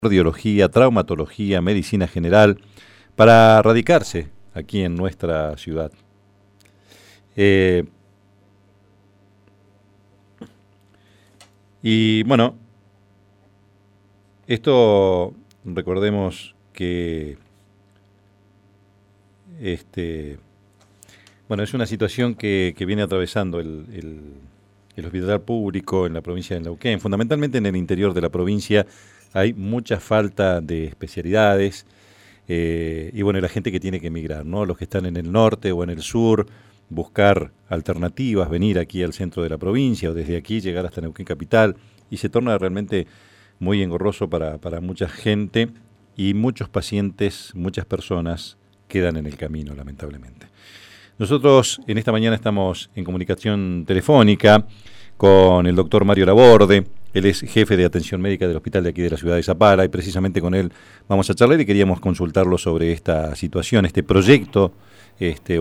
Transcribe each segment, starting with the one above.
cardiología, traumatología, medicina general, para radicarse aquí en nuestra ciudad. Eh, y bueno, esto recordemos que bueno, es una situación que viene atravesando el hospital público en la provincia de Neuquén. Fundamentalmente en el interior de la provincia hay mucha falta de especialidades y bueno, la gente que tiene que emigrar, ¿no? Los que están en el norte o en el sur, buscar alternativas, venir aquí al centro de la provincia o desde aquí llegar hasta Neuquén capital, y se torna realmente muy engorroso para mucha gente, y muchos pacientes, muchas personas quedan en el camino, lamentablemente. Nosotros en esta mañana estamos en comunicación telefónica con el doctor Mario Laborde. Él es jefe de atención médica del hospital de aquí de la ciudad de Zapala, y precisamente con él vamos a charlar y queríamos consultarlo sobre esta situación, este proyecto, este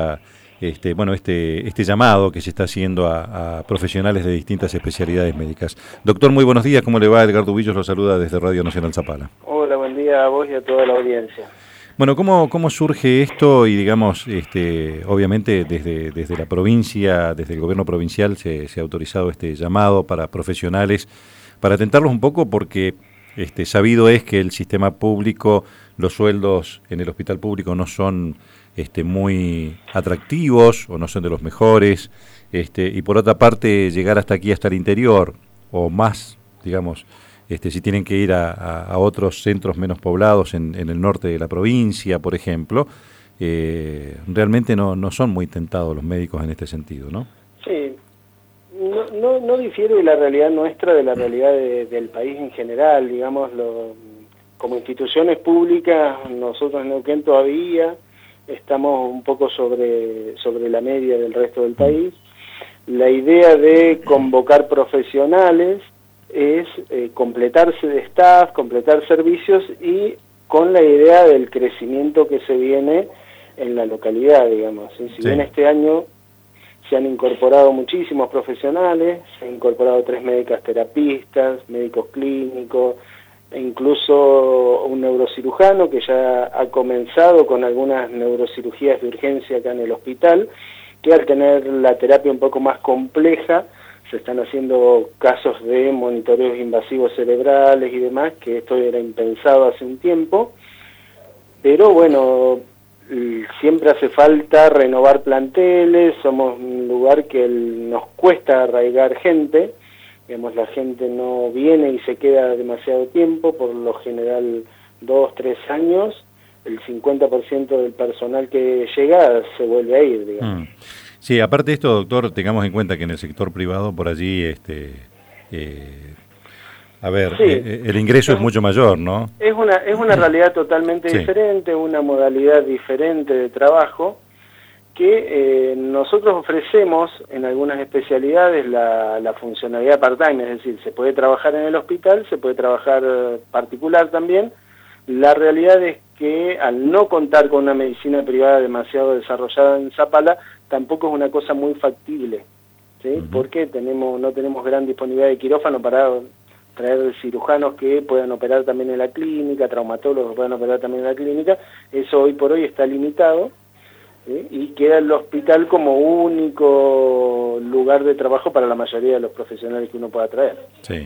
llamado que se está haciendo a profesionales de distintas especialidades médicas. Doctor, muy buenos días, ¿cómo le va? Edgar Dubillos lo saluda desde Radio Nacional Zapala. Hola, buen día a vos y a toda la audiencia. Bueno, ¿cómo surge esto? Y digamos, obviamente desde la provincia, desde el gobierno provincial se ha autorizado este llamado para profesionales, para atentarlos un poco, porque sabido es que el sistema público, los sueldos en el hospital público no son muy atractivos o no son de los mejores, y por otra parte llegar hasta aquí, hasta el interior, o más, digamos, si tienen que ir a otros centros menos poblados en el norte de la provincia, por ejemplo, realmente no son muy tentados los médicos en este sentido, ¿no? Sí, no difiere de la realidad nuestra de la realidad del país en general, digamos, como instituciones públicas, nosotros en Neuquén todavía estamos un poco sobre la media del resto del país. La idea de convocar profesionales es completarse de staff, completar servicios, y con la idea del crecimiento que se viene en la localidad, digamos. ¿Sí? Si bien este año se han incorporado muchísimos profesionales, se han incorporado 3 médicas terapistas, médicos clínicos, e incluso un neurocirujano que ya ha comenzado con algunas neurocirugías de urgencia acá en el hospital, que al tener la terapia un poco más compleja, se están haciendo casos de monitoreos invasivos cerebrales y demás, que esto era impensado hace un tiempo, pero bueno, siempre hace falta renovar planteles, somos un lugar que nos cuesta arraigar gente, digamos, la gente no viene y se queda demasiado tiempo, por lo general 2, 3 años, el 50% del personal que llega se vuelve a ir, digamos. Sí, aparte de esto, doctor, tengamos en cuenta que en el sector privado por allí, el ingreso es mucho mayor, ¿no? Es una realidad totalmente diferente, una modalidad diferente de trabajo que nosotros ofrecemos en algunas especialidades la funcionalidad part-time, es decir, se puede trabajar en el hospital, se puede trabajar particular también. La realidad es que al no contar con una medicina privada demasiado desarrollada en Zapala, tampoco es una cosa muy factible, ¿sí? Porque no tenemos gran disponibilidad de quirófano para traer cirujanos que puedan operar también en la clínica, traumatólogos que puedan operar también en la clínica. Eso hoy por hoy está limitado, ¿sí? Y queda el hospital como único lugar de trabajo para la mayoría de los profesionales que uno pueda traer. Sí.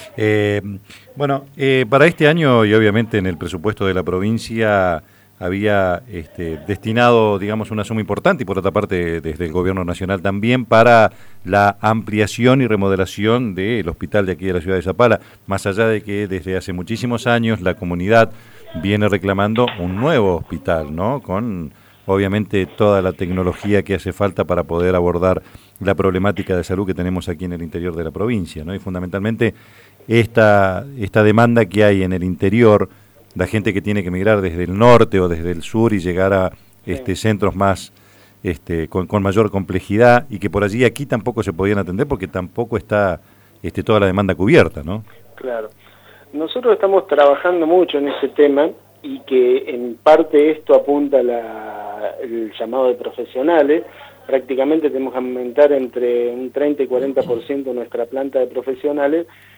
Para este año, y obviamente en el presupuesto de la provincia había destinado, digamos, una suma importante, y por otra parte desde el gobierno nacional también, para la ampliación y remodelación del hospital de aquí de la ciudad de Zapala, más allá de que desde hace muchísimos años la comunidad viene reclamando un nuevo hospital, ¿no? Con obviamente toda la tecnología que hace falta para poder abordar la problemática de salud que tenemos aquí en el interior de la provincia, ¿no? Y fundamentalmente esta demanda que hay en el interior, la gente que tiene que emigrar desde el norte o desde el sur y llegar a centros más con mayor complejidad, y que por allí aquí tampoco se podían atender porque tampoco está toda la demanda cubierta, ¿no? Claro. Nosotros estamos trabajando mucho en ese tema, y que en parte esto apunta el llamado de profesionales. Prácticamente tenemos que aumentar entre un 30 y 40% nuestra planta de profesionales,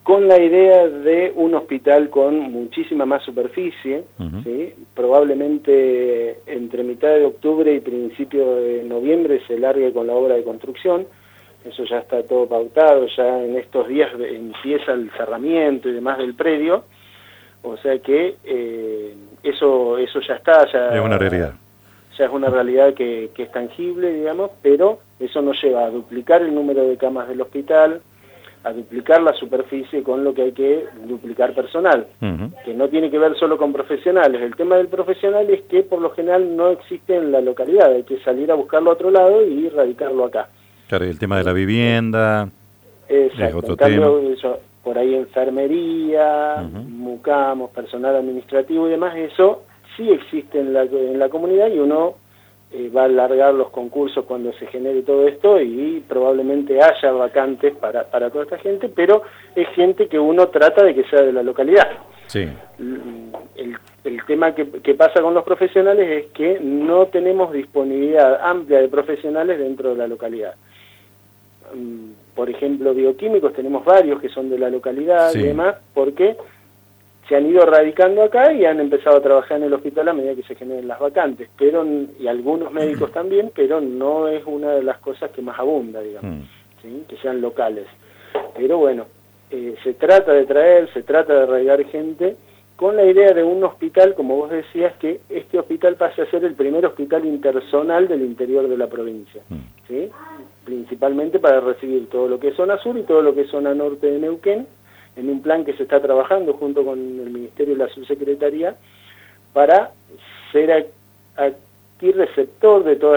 con la idea de un hospital con muchísima más superficie, ¿sí? Probablemente entre mitad de octubre y principio de noviembre se largue con la obra de construcción. Eso ya está todo pautado, ya en estos días empieza el cerramiento y demás del predio, o sea que eso ya está, ya es una realidad. Ya es una realidad que es tangible, digamos, pero eso nos lleva a duplicar el número de camas del hospital, a duplicar la superficie, con lo que hay que duplicar personal, que no tiene que ver solo con profesionales. El tema del profesional es que por lo general no existe en la localidad, hay que salir a buscarlo a otro lado y radicarlo acá. Claro, y el tema de la vivienda. Exacto, es otro en cambio, tema. eso, por ahí enfermería, mucamos, personal administrativo y demás, eso sí existe en la comunidad, y uno va a alargar los concursos cuando se genere todo esto, y probablemente haya vacantes para toda esta gente, pero es gente que uno trata de que sea de la localidad. Sí. El tema que pasa con los profesionales es que no tenemos disponibilidad amplia de profesionales dentro de la localidad. Por ejemplo, bioquímicos tenemos varios que son de la localidad, sí, y demás, porque se han ido radicando acá y han empezado a trabajar en el hospital a medida que se generen las vacantes, pero y algunos médicos también, pero no es una de las cosas que más abunda, digamos, ¿sí? Que sean locales. Pero bueno, se trata de traer, se trata de arraigar gente con la idea de un hospital, como vos decías, que este hospital pase a ser el primer hospital interzonal del interior de la provincia, ¿sí? Principalmente para recibir todo lo que es zona sur y todo lo que es zona norte de Neuquén, en un plan que se está trabajando junto con el Ministerio y la Subsecretaría para ser aquí receptor de todo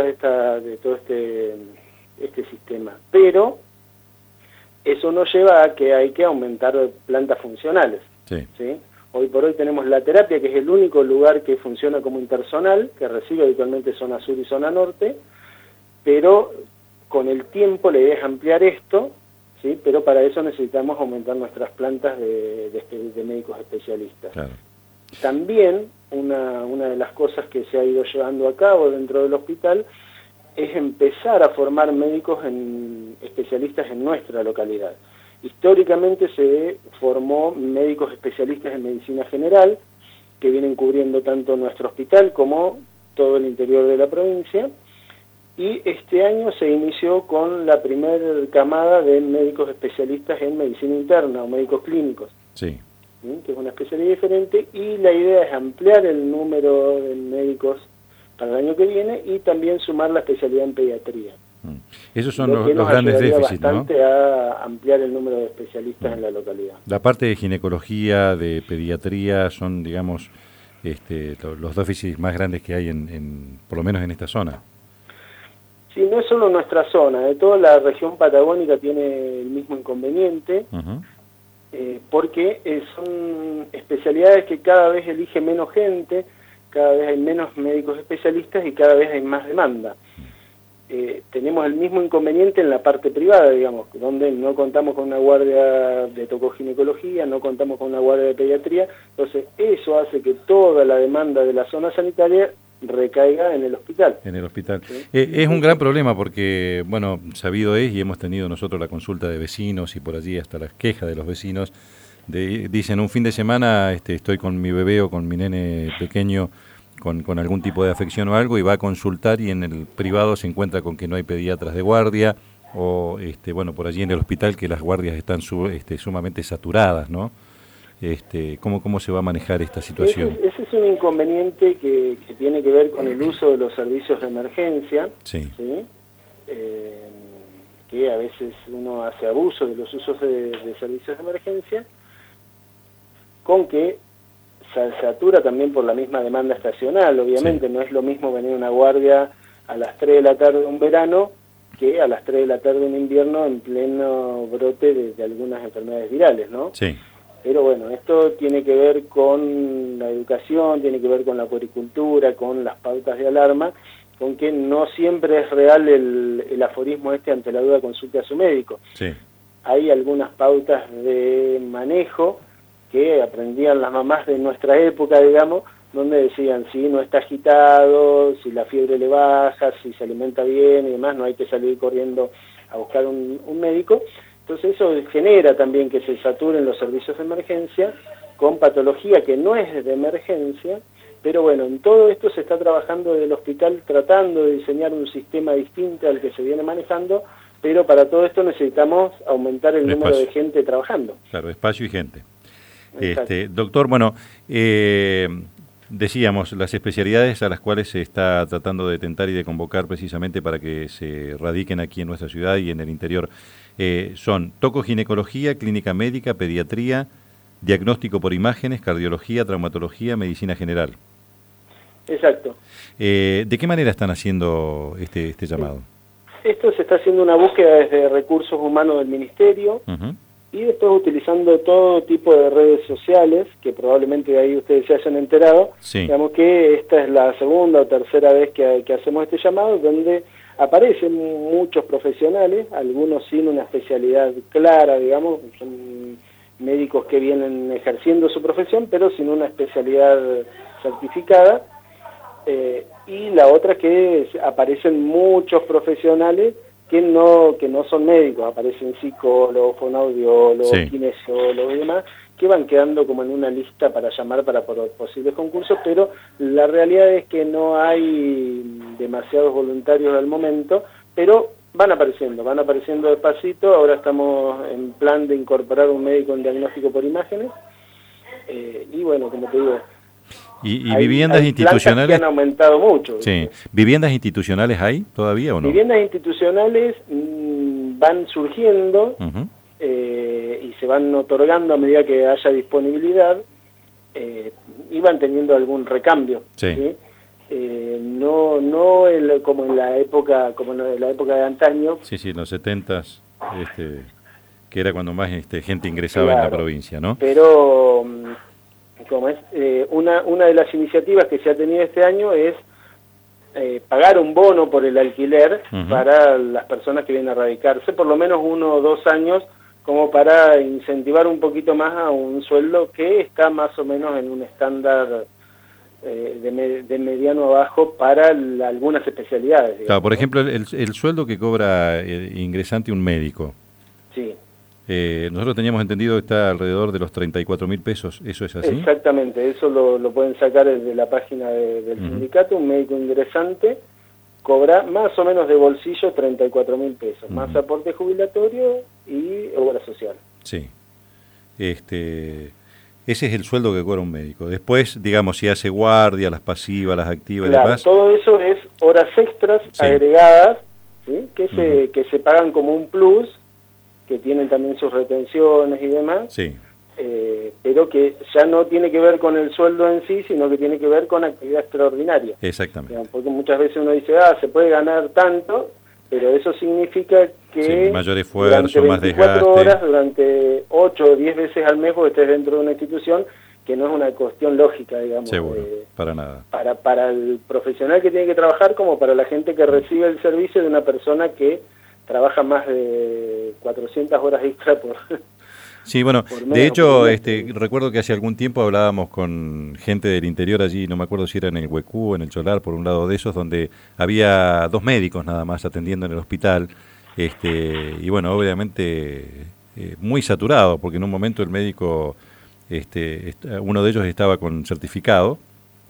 este sistema. Pero eso nos lleva a que hay que aumentar plantas funcionales. Sí. ¿Sí? Hoy por hoy tenemos la terapia, que es el único lugar que funciona como interzonal, que recibe habitualmente zona sur y zona norte, pero con el tiempo la idea es ampliar esto, ¿sí? Pero para eso necesitamos aumentar nuestras plantas de médicos especialistas. Claro. También una de las cosas que se ha ido llevando a cabo dentro del hospital es empezar a formar médicos especialistas en nuestra localidad. Históricamente se formó médicos especialistas en medicina general, que vienen cubriendo tanto nuestro hospital como todo el interior de la provincia, y este año se inició con la primera camada de médicos especialistas en medicina interna o médicos clínicos, sí, que es una especialidad diferente, y la idea es ampliar el número de médicos para el año que viene y también sumar la especialidad en pediatría. Esos son los grandes déficits, ¿no? Bastante a ampliar el número de especialistas en la localidad. La parte de ginecología, de pediatría, son, digamos, los déficits más grandes que hay por lo menos en esta zona. Sí, no es solo nuestra zona, de toda la región patagónica tiene el mismo inconveniente, porque son especialidades que cada vez elige menos gente, cada vez hay menos médicos especialistas y cada vez hay más demanda. Tenemos el mismo inconveniente en la parte privada, digamos, donde no contamos con una guardia de tocoginecología, no contamos con una guardia de pediatría, entonces eso hace que toda la demanda de la zona sanitaria recaiga en el hospital. En el hospital. ¿Sí? Es un gran problema porque, bueno, sabido es, y hemos tenido nosotros la consulta de vecinos y por allí hasta las quejas de los vecinos, dicen un fin de semana estoy con mi bebé o con mi nene pequeño con algún tipo de afección o algo y va a consultar y en el privado se encuentra con que no hay pediatras de guardia o, bueno, por allí en el hospital que las guardias están sumamente saturadas, ¿no? ¿Cómo se va a manejar esta situación? Ese es un inconveniente que tiene que ver con el uso de los servicios de emergencia, ¿sí? Que a veces uno hace abuso de los usos de servicios de emergencia, con que se satura también por la misma demanda estacional. Obviamente no es lo mismo venir una guardia a las 3 de la tarde un verano que a las 3 de la tarde un invierno en pleno brote de algunas enfermedades virales, ¿no? Sí. Pero bueno, esto tiene que ver con la educación, tiene que ver con la puericultura, con las pautas de alarma, con que no siempre es real el aforismo ante la duda consulte a su médico. Sí. Hay algunas pautas de manejo que aprendían las mamás de nuestra época, digamos, donde decían si no está agitado, si la fiebre le baja, si se alimenta bien y demás, no hay que salir corriendo a buscar un médico. Entonces eso genera también que se saturen los servicios de emergencia con patología que no es de emergencia, pero bueno, en todo esto se está trabajando desde el hospital tratando de diseñar un sistema distinto al que se viene manejando, pero para todo esto necesitamos aumentar el número de gente trabajando. Claro, espacio y gente. Doctor, bueno, decíamos, las especialidades a las cuales se está tratando de tentar y de convocar precisamente para que se radiquen aquí en nuestra ciudad y en el interior son tocoginecología, clínica médica, pediatría, diagnóstico por imágenes, cardiología, traumatología, medicina general. Exacto. ¿De qué manera están haciendo este llamado? Esto se está haciendo una búsqueda desde recursos humanos del Ministerio y después utilizando todo tipo de redes sociales, que probablemente de ahí ustedes se hayan enterado. Sí. Digamos que esta es la segunda o tercera vez que hacemos este llamado, donde aparecen muchos profesionales, algunos sin una especialidad clara, digamos, son médicos que vienen ejerciendo su profesión, pero sin una especialidad certificada. Y la otra es que aparecen muchos profesionales que no son médicos, aparecen psicólogos, fonoaudiólogos, kinesiólogos y demás, que van quedando como en una lista para llamar para posibles concursos, pero la realidad es que no hay demasiados voluntarios al momento, pero van apareciendo despacito. Ahora estamos en plan de incorporar un médico en diagnóstico por imágenes, y bueno, como te digo, ¿Y viviendas institucionales? Que han aumentado mucho. Sí. ¿Viviendas institucionales hay todavía o no? Viviendas institucionales van surgiendo y se van otorgando a medida que haya disponibilidad, y van teniendo algún recambio. Sí. ¿Sí? No como en la época de antaño. Sí, en los 70s, que era cuando más gente ingresaba en la provincia, ¿no? Pero como es una de las iniciativas que se ha tenido este año es pagar un bono por el alquiler para las personas que vienen a radicarse, por lo menos 1 o 2 años, como para incentivar un poquito más a un sueldo que está más o menos en un estándar de mediano a bajo para algunas especialidades. Digamos, claro, por ejemplo, el sueldo que cobra ingresante un médico. Sí. Nosotros teníamos entendido que está alrededor de los 34.000 pesos, ¿eso es así? Exactamente, eso lo pueden sacar desde la página del sindicato. Un médico ingresante cobra más o menos de bolsillo 34.000 pesos, más aporte jubilatorio y obra social. Sí, ese es el sueldo que cobra un médico. Después, digamos, si hace guardia, las pasivas, las activas y demás. Todo eso es horas extras agregadas, ¿sí? que se pagan como un plus, que tienen también sus retenciones y demás, pero que ya no tiene que ver con el sueldo en sí, sino que tiene que ver con actividad extraordinaria. Exactamente. Digamos, porque muchas veces uno dice, se puede ganar tanto, pero eso significa que mayor esfuerzo, más desgaste. Horas, durante 8 o 10 veces al mes, porque estés dentro de una institución, que no es una cuestión lógica, digamos. Seguro, para nada. Para el profesional que tiene que trabajar, como para la gente que recibe el servicio de una persona que trabaja más de 400 horas extra por... Sí, bueno, de hecho, recuerdo que hace algún tiempo hablábamos con gente del interior allí, no me acuerdo si era en el Huecú o en el Cholar, por un lado de esos, donde había 2 médicos nada más atendiendo en el hospital, y bueno, obviamente muy saturado, porque en un momento el médico, uno de ellos estaba con certificado,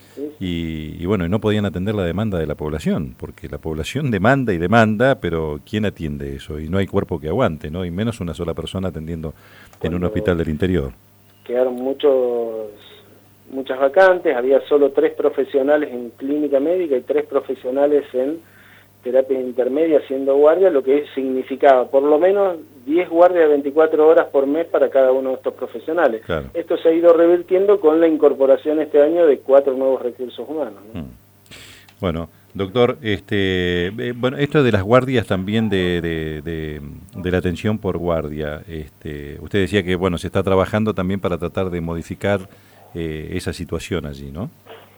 y bueno, no podían atender la demanda de la población, porque la población demanda y demanda, pero ¿quién atiende eso? Y no hay cuerpo que aguante, ¿no? Y menos una sola persona atendiendo en un hospital del interior. Quedaron muchas vacantes, había solo 3 profesionales en clínica médica y 3 profesionales en terapia intermedia haciendo guardia, lo que significaba por lo menos 10 guardias de 24 horas por mes para cada uno de estos profesionales. Claro. Esto se ha ido revirtiendo con la incorporación este año de 4 nuevos recursos humanos, ¿no? Bueno, doctor, bueno, esto de las guardias también de la atención por guardia, usted decía que bueno, se está trabajando también para tratar de modificar esa situación allí, ¿no?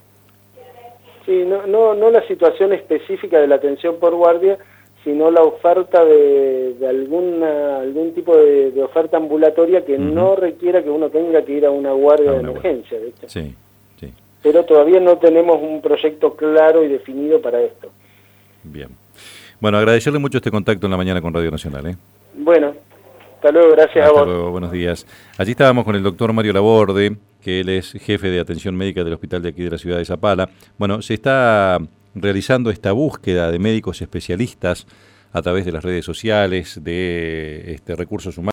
Sí, no la situación específica de la atención por guardia, sino la oferta de algún tipo de oferta ambulatoria que no requiera que uno tenga que ir a una guardia de emergencia, ¿viste? Sí. Pero todavía no tenemos un proyecto claro y definido para esto. Bien. Bueno, agradecerle mucho este contacto en la mañana con Radio Nacional, Bueno, Hasta luego, gracias a vos. Hasta luego, buenos días. Allí estábamos con el doctor Mario Laborde, que él es jefe de atención médica del hospital de aquí de la ciudad de Zapala. Bueno, se está realizando esta búsqueda de médicos especialistas a través de las redes sociales, de recursos humanos.